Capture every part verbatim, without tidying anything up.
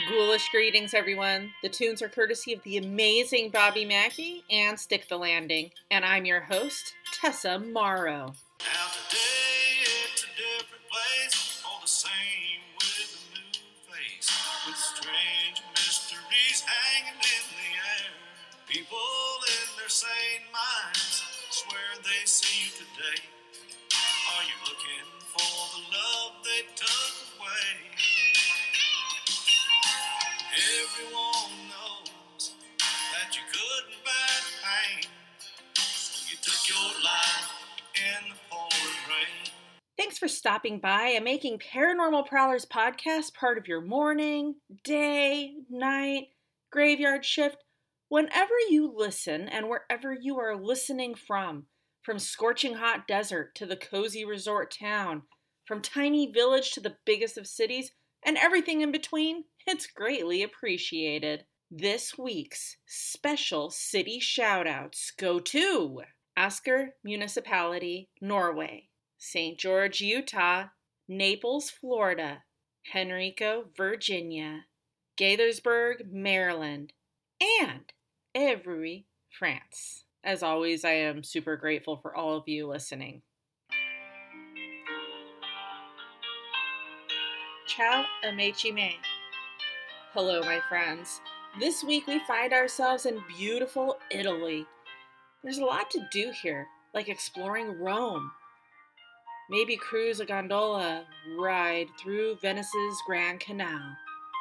Ghoulish greetings, everyone. The tunes are courtesy of the amazing Bobby Mackey and Stick the Landing, and I'm your host, Tessa Morrow. Now today it's a different place, all the same with a new face, with strange mysteries hanging in the air. People in their sane minds swear they see you today. Are you looking for the love they took away? Everyone knows that you couldn't bear the pain, so you took your life in the pouring rain. Thanks for stopping by and making Paranormal Prowlers podcast part of your morning, day, night, graveyard shift, whenever you listen and wherever you are listening from. From scorching hot desert to the cozy resort town, from tiny village to the biggest of cities, and everything in between, it's greatly appreciated. This week's special city shoutouts go to Asker Municipality, Norway, Saint George, Utah, Naples, Florida, Henrico, Virginia, Gaithersburg, Maryland, and Évry, France. As always, I am super grateful for all of you listening. Ciao amici miei. Hello, my friends. This week we find ourselves in beautiful Italy. There's a lot to do here, like exploring Rome. Maybe cruise a gondola ride through Venice's Grand Canal.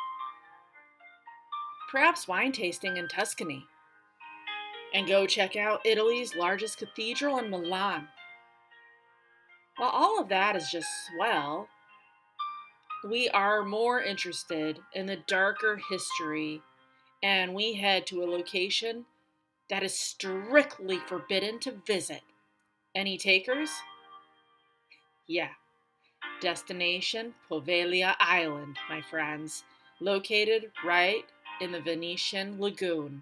Perhaps wine tasting in Tuscany. And go check out Italy's largest cathedral in Milan. While all of that is just swell, we are more interested in the darker history, and we head to a location that is strictly forbidden to visit. Any takers? Yeah. Destination Poveglia Island, my friends, located right in the Venetian Lagoon.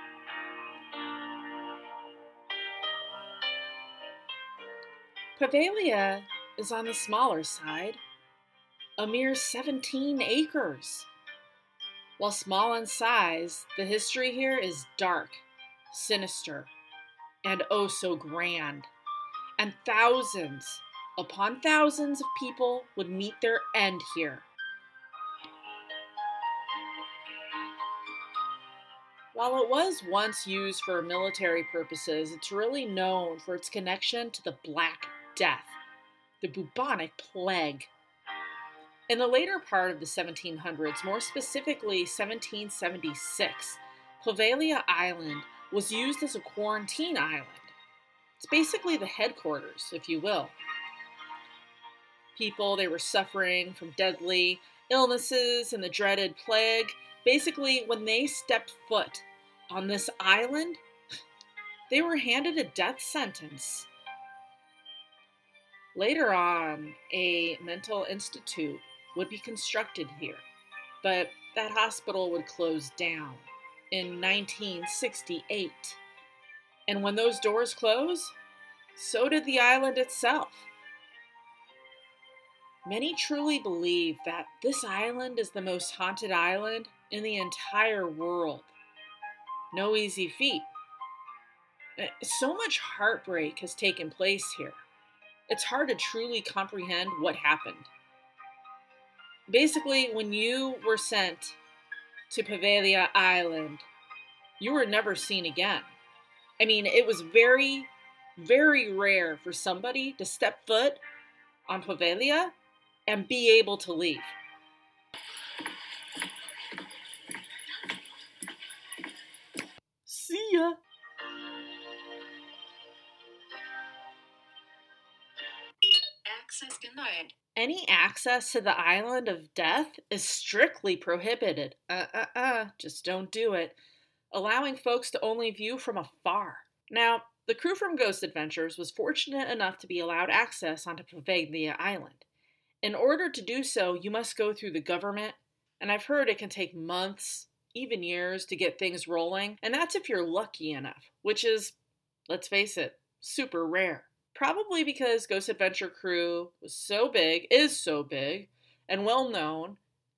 Poveglia is on the smaller side, a mere seventeen acres. While small in size, the history here is dark, sinister, and oh so grand. And thousands upon thousands of people would meet their end here. While it was once used for military purposes, it's really known for its connection to the Black Death, the bubonic plague. In the later part of the seventeen hundreds, more specifically seventeen seventy-six, Poveglia Island was used as a quarantine island. It's basically the headquarters, if you will. People, they were suffering from deadly illnesses and the dreaded plague. Basically, when they stepped foot on this island, they were handed a death sentence. Later on, a mental institute would be constructed here, but that hospital would close down in nineteen sixty-eight. And when those doors close, so did the island itself. Many truly believe that this island is the most haunted island in the entire world. No easy feat. So much heartbreak has taken place here. It's hard to truly comprehend what happened. Basically, when you were sent to Poveglia Island, you were never seen again. I mean, it was very, very rare for somebody to step foot on Poveglia and be able to leave. See ya! Access denied. Any access to the island of death is strictly prohibited. Uh-uh-uh, just don't do it. Allowing folks to only view from afar. Now, the crew from Ghost Adventures was fortunate enough to be allowed access onto Poveglia Island. In order to do so, you must go through the government, and I've heard it can take months, even years, to get things rolling, and that's if you're lucky enough, which is, let's face it, super rare. Probably because Ghost Adventure Crew was so big, is so big, and well known,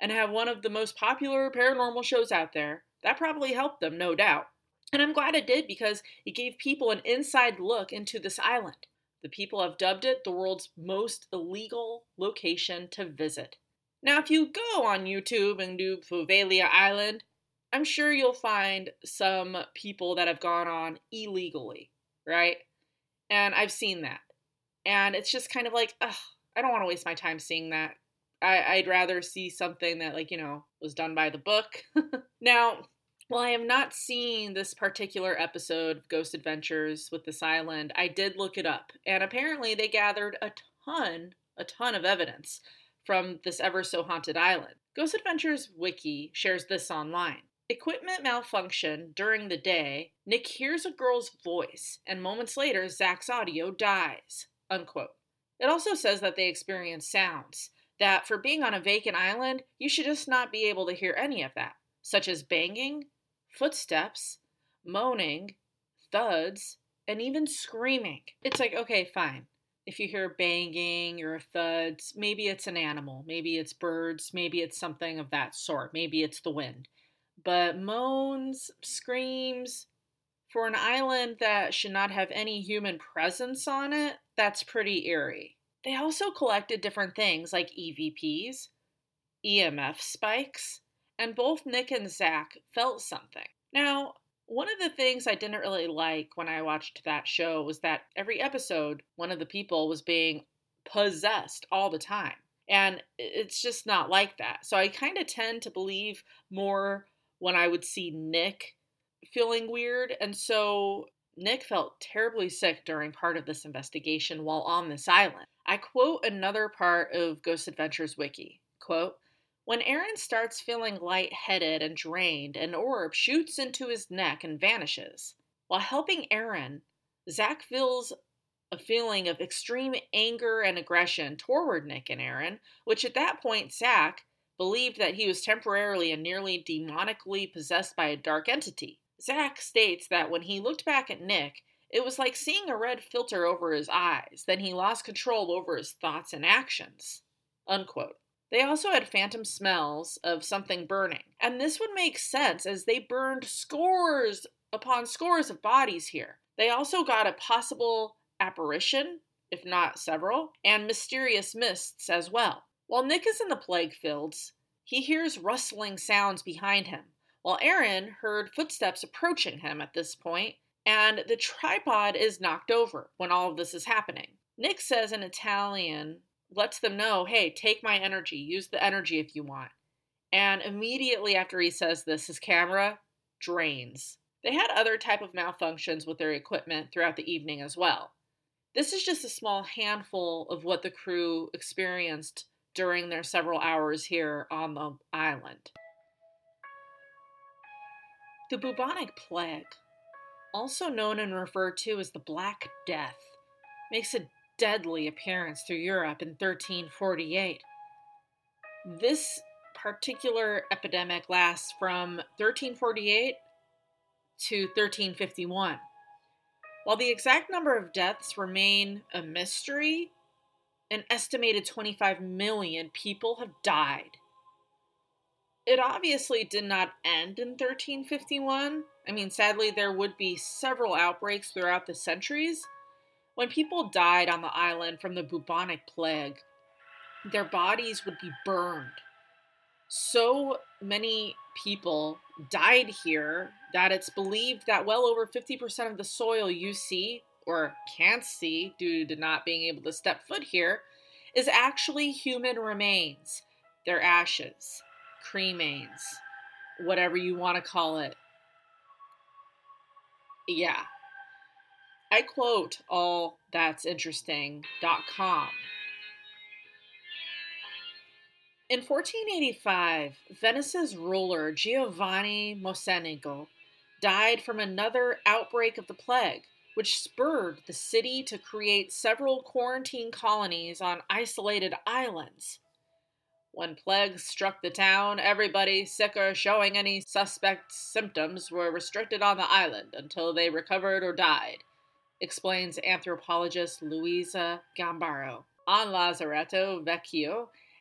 and have one of the most popular paranormal shows out there. That probably helped them, no doubt. And I'm glad it did because it gave people an inside look into this island. The people have dubbed it the world's most illegal location to visit. Now, if you go on YouTube and do Poveglia Island, I'm sure you'll find some people that have gone on illegally, right? And I've seen that. And it's just kind of like, ugh, I don't want to waste my time seeing that. I, I'd rather see something that, like, you know, was done by the book. Now, while I have not seen this particular episode of Ghost Adventures with this island, I did look it up. And apparently they gathered a ton, a ton of evidence from this ever-so-haunted island. Ghost Adventures Wiki shares this online. Equipment malfunction during the day, Nick hears a girl's voice, and moments later, Zach's audio dies. Unquote. It also says that they experience sounds, that for being on a vacant island, you should just not be able to hear any of that, such as banging, footsteps, moaning, thuds, and even screaming. It's like, okay, fine. If you hear banging or thuds, maybe it's an animal, maybe it's birds, maybe it's something of that sort, maybe it's the wind. But moans, screams, for an island that should not have any human presence on it, that's pretty eerie. They also collected different things like E V Ps, E M F spikes, and both Nick and Zach felt something. Now, one of the things I didn't really like when I watched that show was that every episode, one of the people was being possessed all the time. And it's just not like that. So I kind of tend to believe more when I would see Nick feeling weird. And so Nick felt terribly sick during part of this investigation while on this island. I quote another part of Ghost Adventures Wiki, quote, "When Aaron starts feeling lightheaded and drained, an orb shoots into his neck and vanishes. While helping Aaron, Zach feels a feeling of extreme anger and aggression toward Nick and Aaron, which at that point Zach believed that he was temporarily and nearly demonically possessed by a dark entity. Zach states that when he looked back at Nick, it was like seeing a red filter over his eyes. Then he lost control over his thoughts and actions." Unquote. They also had phantom smells of something burning. And this would make sense as they burned scores upon scores of bodies here. They also got a possible apparition, if not several, and mysterious mists as well. While Nick is in the plague fields, he hears rustling sounds behind him, while Aaron heard footsteps approaching him at this point, and the tripod is knocked over when all of this is happening. Nick says in Italian, lets them know, hey, take my energy, use the energy if you want. And immediately after he says this, his camera drains. They had other type of malfunctions with their equipment throughout the evening as well. This is just a small handful of what the crew experienced during their several hours here on the island. The bubonic plague, also known and referred to as the Black Death, makes a deadly appearance through Europe in thirteen forty-eight. This particular epidemic lasts from thirteen forty-eight to thirteen fifty-one. While the exact number of deaths remain a mystery, an estimated twenty-five million people have died. It obviously did not end in thirteen fifty-one. I mean, sadly, there would be several outbreaks throughout the centuries. When people died on the island from the bubonic plague, their bodies would be burned. So many people died here that it's believed that well over fifty percent of the soil you see, or can't see due to not being able to step foot here, is actually human remains. Their ashes, cremains, whatever you want to call it. Yeah. I quote all that's interesting dot com. In fourteen eighty-five, Venice's ruler Giovanni Mocenigo died from another outbreak of the plague, which spurred the city to create several quarantine colonies on isolated islands. When plagues struck the town, everybody sick or showing any suspect symptoms were restricted on the island until they recovered or died, explains anthropologist Luisa Gambaro. On Lazaretto Vecchio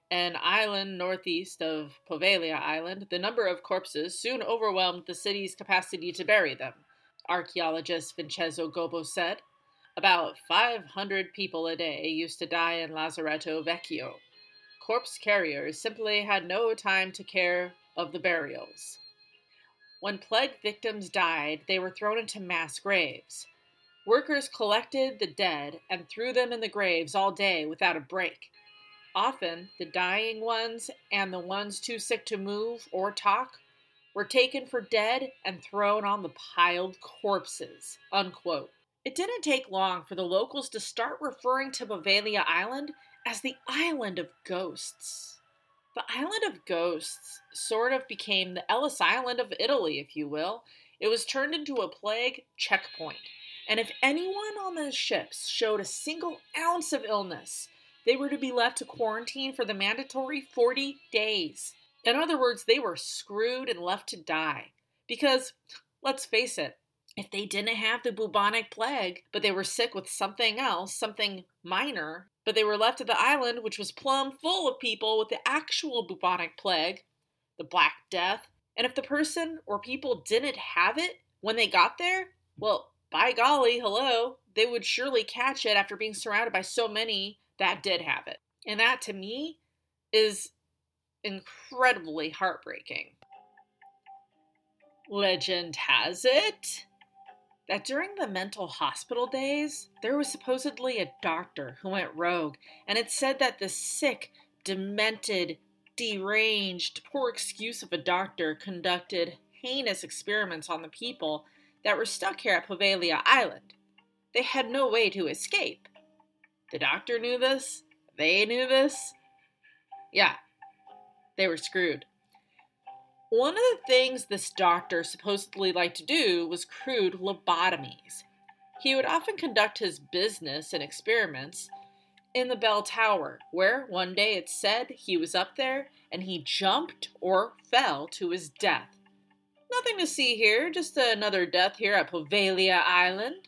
an island northeast of Poveglia Island, the number of corpses soon overwhelmed the city's capacity to bury them. Archaeologist Vincenzo Gobbo said, about five hundred people a day used to die in Lazaretto Vecchio. Corpse carriers simply had no time to care of the burials. When plague victims died, they were thrown into mass graves. Workers collected the dead and threw them in the graves all day without a break. Often, the dying ones and the ones too sick to move or talk were taken for dead and thrown on the piled corpses, unquote. It didn't take long for the locals to start referring to Poveglia Island as the Island of Ghosts. The Island of Ghosts sort of became the Ellis Island of Italy, if you will. It was turned into a plague checkpoint. And if anyone on the ships showed a single ounce of illness, they were to be left to quarantine for the mandatory forty days. In other words, they were screwed and left to die. Because, let's face it, if they didn't have the bubonic plague, but they were sick with something else, something minor, but they were left at the island, which was plumb full of people with the actual bubonic plague, the Black Death, and if the person or people didn't have it when they got there, well, by golly, hello, they would surely catch it after being surrounded by so many that did have it. And that, to me, is incredibly heartbreaking. Legend has it that during the mental hospital days, there was supposedly a doctor who went rogue, and it said that the sick, demented, deranged, poor excuse of a doctor conducted heinous experiments on the people that were stuck here at Poveglia Island. They had no way to escape. The doctor knew this. They knew this. Yeah, they were screwed. One of the things this doctor supposedly liked to do was crude lobotomies. He would often conduct his business and experiments in the bell tower, where one day it's said he was up there and he jumped or fell to his death. Nothing to see here, just another death here at Poveglia Island.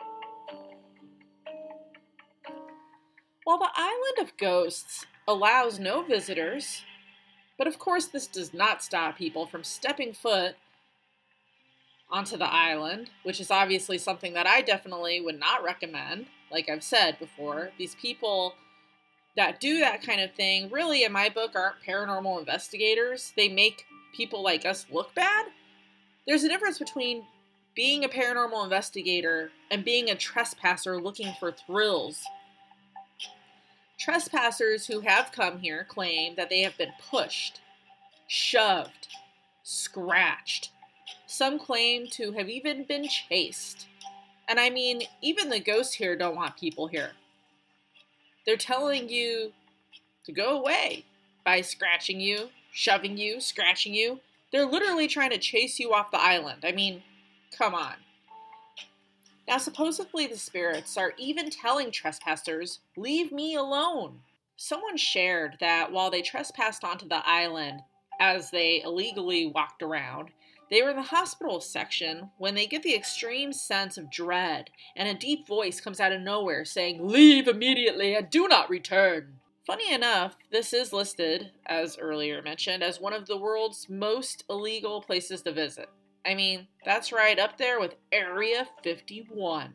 While the Island of Ghosts allows no visitors, but of course this does not stop people from stepping foot onto the island, which is obviously something that I definitely would not recommend. Like I've said before, these people that do that kind of thing really, in my book, aren't paranormal investigators. They make people like us look bad. There's a difference between being a paranormal investigator and being a trespasser looking for thrills. Trespassers who have come here claim that they have been pushed, shoved, scratched. Some claim to have even been chased. And I mean, even the ghosts here don't want people here. They're telling you to go away by scratching you, shoving you, scratching you. They're literally trying to chase you off the island. I mean, come on. Now, supposedly the spirits are even telling trespassers, leave me alone. Someone shared that while they trespassed onto the island as they illegally walked around, they were in the hospital section when they get the extreme sense of dread and a deep voice comes out of nowhere saying, leave immediately and do not return. Funny enough, this is listed, as earlier mentioned, as one of the world's most illegal places to visit. I mean, that's right up there with Area fifty-one.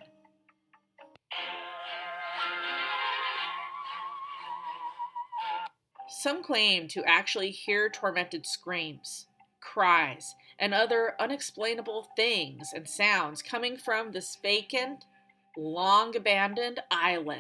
Some claim to actually hear tormented screams, cries, and other unexplainable things and sounds coming from this vacant, long-abandoned island.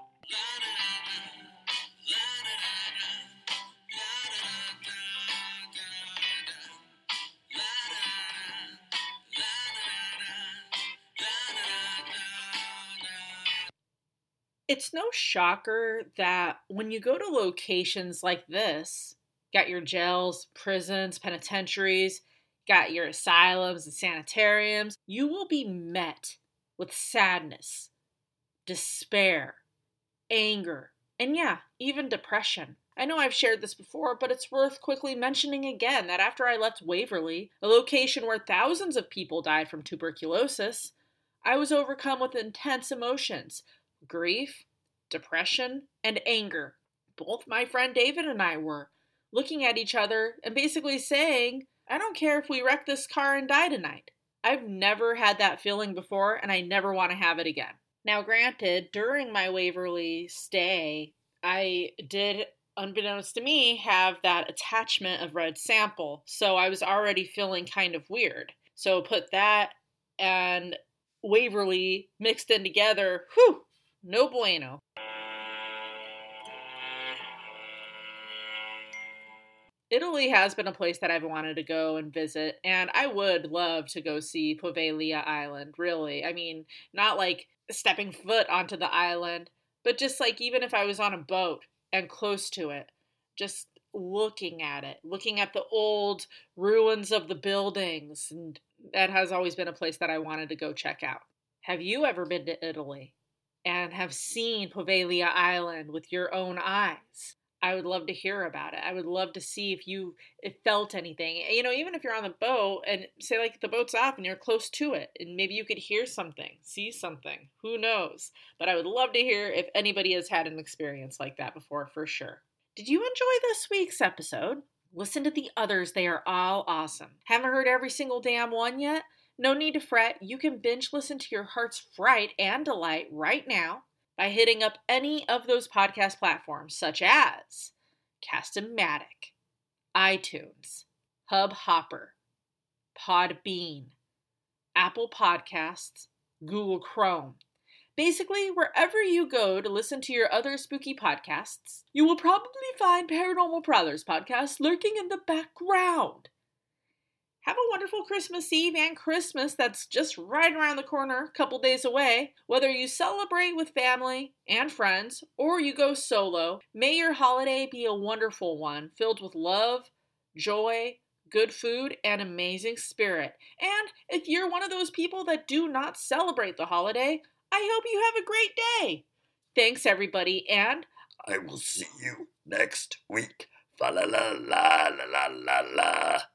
It's no shocker that when you go to locations like this, got your jails, prisons, penitentiaries, got your asylums and sanitariums, you will be met with sadness, despair, anger, and yeah, even depression. I know I've shared this before, but it's worth quickly mentioning again that after I left Waverly, a location where thousands of people died from tuberculosis, I was overcome with intense emotions. Grief, depression, and anger. both my friend David and I were, looking at each other and basically saying, I don't care if we wreck this car and die tonight. I've never had that feeling before, and I never want to have it again. Now, granted, during my Waverly stay, I did, unbeknownst to me, have that attachment of red sample, so I was already feeling kind of weird. So put that and Waverly mixed in together, whew, no bueno. Italy has been a place that I've wanted to go and visit, and I would love to go see Poveglia Island, really. I mean, not like stepping foot onto the island, but just like even if I was on a boat and close to it, just looking at it, looking at the old ruins of the buildings, and that has always been a place that I wanted to go check out. Have you ever been to Italy and have seen Poveglia Island with your own eyes? I would love to hear about it. I would love to see if you if felt anything. You know, even if you're on the boat and say like the boat's off and you're close to it and maybe you could hear something, see something. Who knows? But I would love to hear if anybody has had an experience like that before, for sure. Did you enjoy this week's episode? Listen to the others. They are all awesome. Haven't heard every single damn one yet? No need to fret. You can binge listen to your heart's fright and delight right now by hitting up any of those podcast platforms, such as Cast-O-Matic, iTunes, Hubhopper, Podbean, Apple Podcasts, Google Chrome. Basically, wherever you go to listen to your other spooky podcasts, you will probably find Paranormal Prowlers podcast lurking in the background. Have a wonderful Christmas Eve and Christmas that's just right around the corner, a couple days away. Whether you celebrate with family and friends or you go solo, may your holiday be a wonderful one, filled with love, joy, good food, and amazing spirit. And if you're one of those people that do not celebrate the holiday, I hope you have a great day. Thanks, everybody, and I will see you next week. Fa la la la la la la la.